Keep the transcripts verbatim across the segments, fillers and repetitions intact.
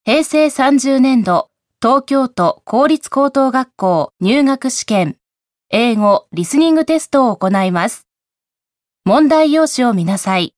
へいせいさんじゅうねんど東京都公立高等学校入学試験英語リスニングテストを行います。問題用紙を見なさい。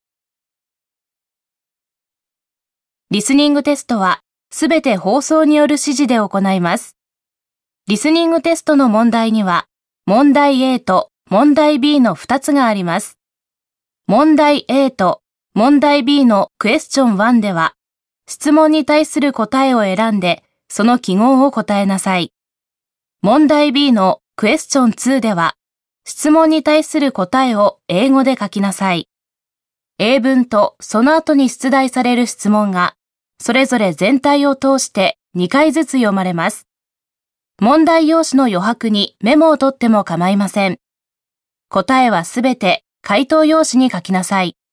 リスニングテストはすべて放送による指示で行います。リスニングテストの問題には問題 A と問題 B のふたつがあります。問題 A と問題 B のクエスチョンいちでは質問に対する答えを選んでその記号を答えなさい。問題 B のクエスチョンにでは質問に対する答えを英語で書きなさい。英文とその後に出題される質問がそれぞれ全体を通してにかいずつ読まれます。問題用紙の余白にメモを取っても構いません。答えはすべて回答用紙に書きなさい。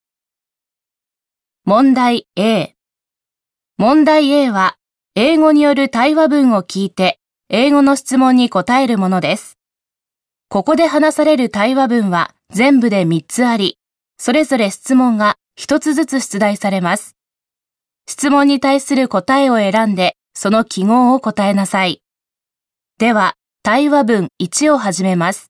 問題 A。問題 A は英語による対話文を聞いて英語の質問に答えるものです。ここで話される対話文は全部でみっつあり、それぞれ質問がひとつずつ出題されます。質問に対する答えを選んでその記号を答えなさい。では、対話文いちを始めます。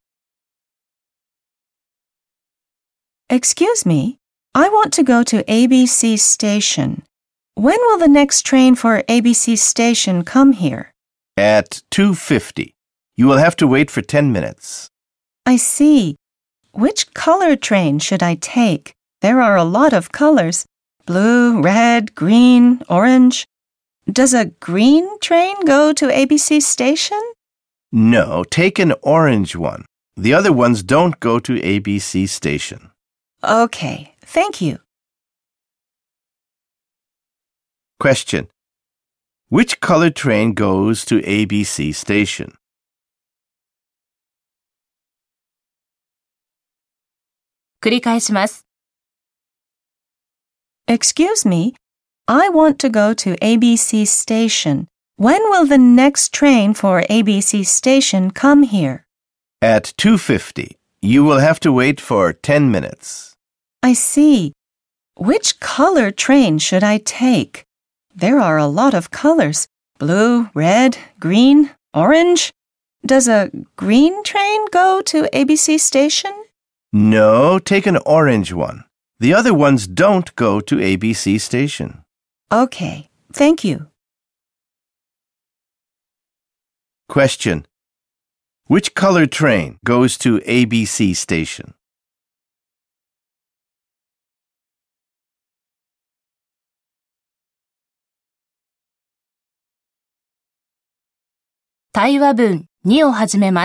Excuse me, I want to go to エービーシー station. When will the next train for エービーシー station come here? At two fifty. You will have to wait for ten minutes. I see. Which color train should I take? There are a lot of colors. Blue, red, green, orange. Does a green train go to エービーシー station? No, take an orange one. The other ones don't go to エービーシー station. Okay, thank you. Question. Which color train goes to エービーシー station? 繰り返します。 Excuse me, I want to go to エービーシー station. When will the next train for エービーシー station come here? At two fifty. You will have to wait for ten minutes. I see. Which color train should I take? There are a lot of colors. Blue, red, green, orange. Does a green train go to エービーシー station? No, take an orange one. The other ones don't go to エービーシー station. Okay, thank you. Question. Which color train goes to エービーシー station? 対話文にを始めます。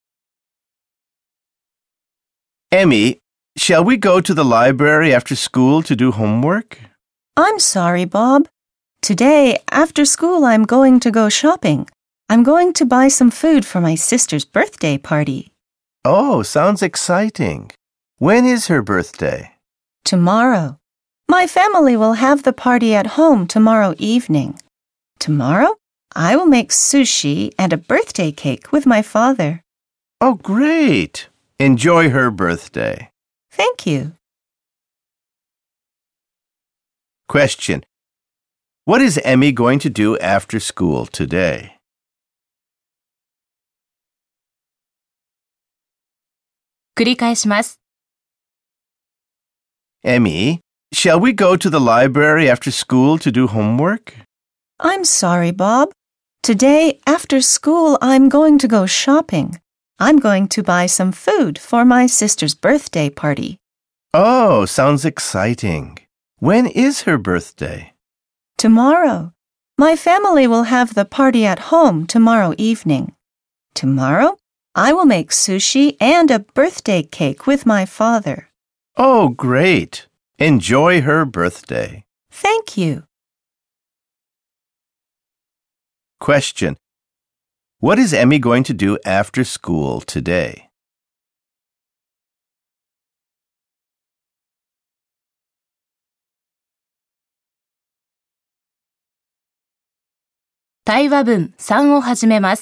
Emmy, shall we go to the library after school to do homework? I'm sorry, Bob. Today, after school, I'm going to go shopping. I'm going to buy some food for my sister's birthday party. Oh, sounds exciting. When is her birthday? Tomorrow. My family will have the party at home tomorrow evening. Tomorrow, I will make sushi and a birthday cake with my father. Oh, great. Enjoy her birthday. Thank you. Question. What is Emmy going to do after school today? 繰り返します。 Emmy, shall we go to the library after school to do homework? I'm sorry, Bob. Today, after school, I'm going to go shopping. I'm going to buy some food for my sister's birthday party. Oh, sounds exciting. When is her birthday? Tomorrow. My family will have the party at home tomorrow evening. Tomorrow, I will make sushi and a birthday cake with my father. Oh, great. Enjoy her birthday. Thank you. Question. What is Emmy going to do after school today? 対話文さんを始めます。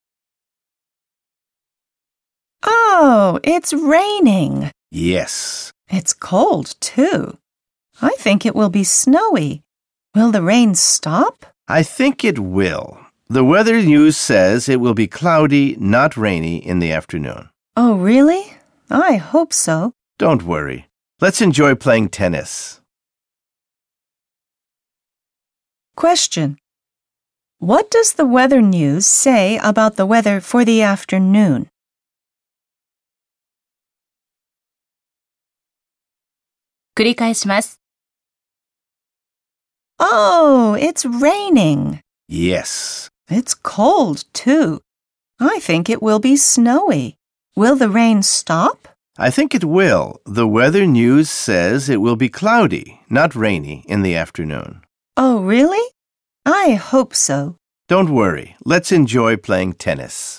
Oh, it's raining. Yes. It's cold, too. I think it will be snowy. Will the rain stop? I think it will. The weather news says it will be cloudy, not rainy, in the afternoon. Oh, really? I hope so. Don't worry. Let's enjoy playing tennis. Question. What does the weather news say about the weather for the afternoon? 繰り返します。 Oh, it's raining. Yes. It's cold, too. I think it will be snowy. Will the rain stop? I think it will. The weather news says it will be cloudy, not rainy, in the afternoon. Oh, really? I hope so. Don't worry. Let's enjoy playing tennis.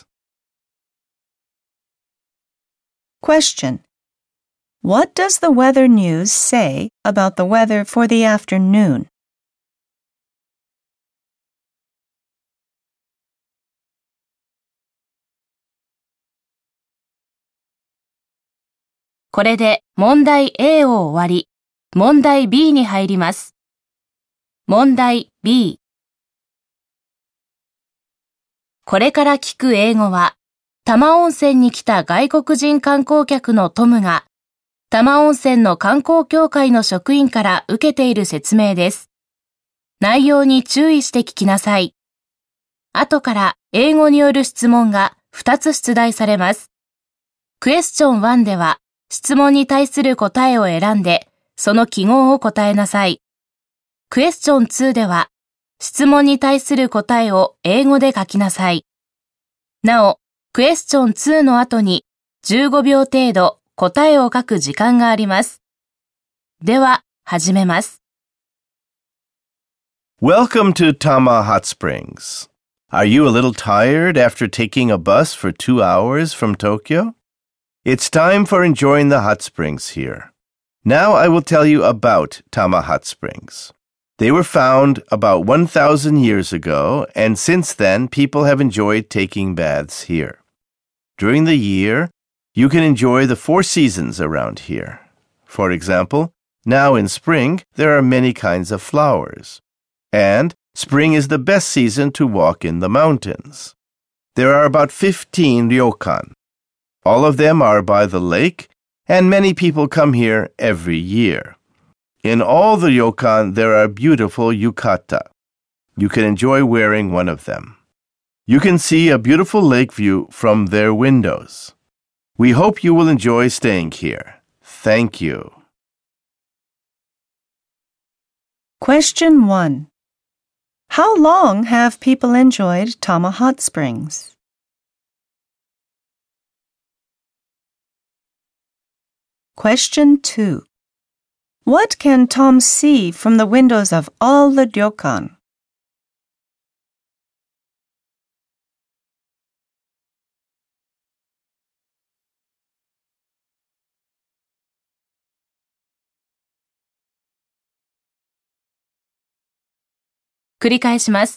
Question. What does the weather news say about the weather for the afternoon? これで問題 A を終わり、問題 B に入ります。問題 B。これから聞く英語は、多摩温泉に来た外国人観光客のトムが、多摩温泉の観光協会の職員から受けている説明です。内容に注意して聞きなさい。後から英語による質問がふたつ出題されます。クエスチョンいちでは、質問に対する答えを選んで、その記号を答えなさい。クエスチョンにでは、質問に対する答えを英語で書きなさい。なお、クエスチョンにの後にじゅうごびょう程度答えを書く時間があります。では、始めます。 Welcome to Tama Hot Springs. Are you a little tired after taking a bus for two hours from Tokyo? It's time for enjoying the hot springs here. Now I will tell you about Tama Hot Springs. They were found about one thousand years ago, and since then people have enjoyed taking baths here. During the year, you can enjoy the four seasons around here. For example, now in spring, there are many kinds of flowers. And spring is the best season to walk in the mountains. There are about fifteen ryokan. All of them are by the lake, and many people come here every year. In all the ryokan, there are beautiful yukata. You can enjoy wearing one of them. You can see a beautiful lake view from their windows. We hope you will enjoy staying here. Thank you. Question one. How long have people enjoyed Tama Hot Springs? Question two. What can Tom see from the windows of all the ryokan? 繰り返します。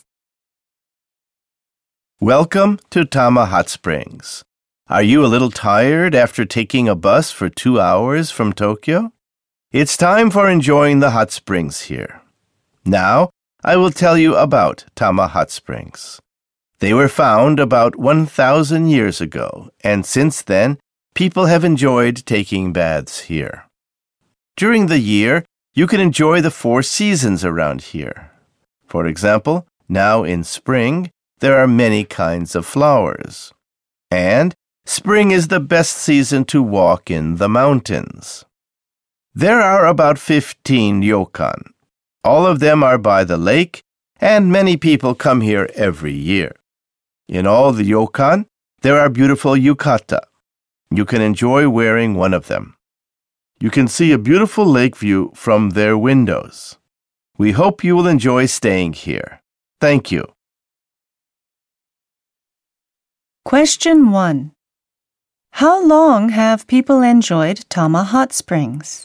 Welcome to Tama Hot Springs. Are you a little tired after taking a bus for two hours from Tokyo? It's time for enjoying the hot springs here. Now, I will tell you about Tama Hot Springs. They were found about one thousand years ago, and since then, people have enjoyed taking baths here. During the year, you can enjoy the four seasons around here. For example, now in spring, there are many kinds of flowers. And spring is the best season to walk in the mountains. There are about fifteen ryokan. All of them are by the lake, and many people come here every year. In all the ryokan, there are beautiful yukata. You can enjoy wearing one of them. You can see a beautiful lake view from their windows. We hope you will enjoy staying here. Thank you. Question one. How long have people enjoyed Tama Hot Springs?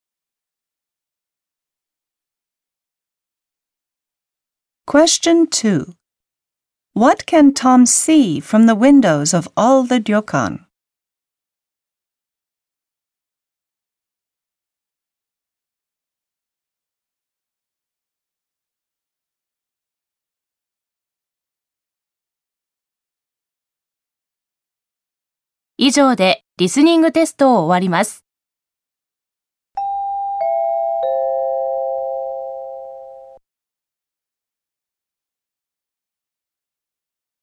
Question two. What can Tom see from the windows of all the ryokan? 以上でリスニングテストを終わります。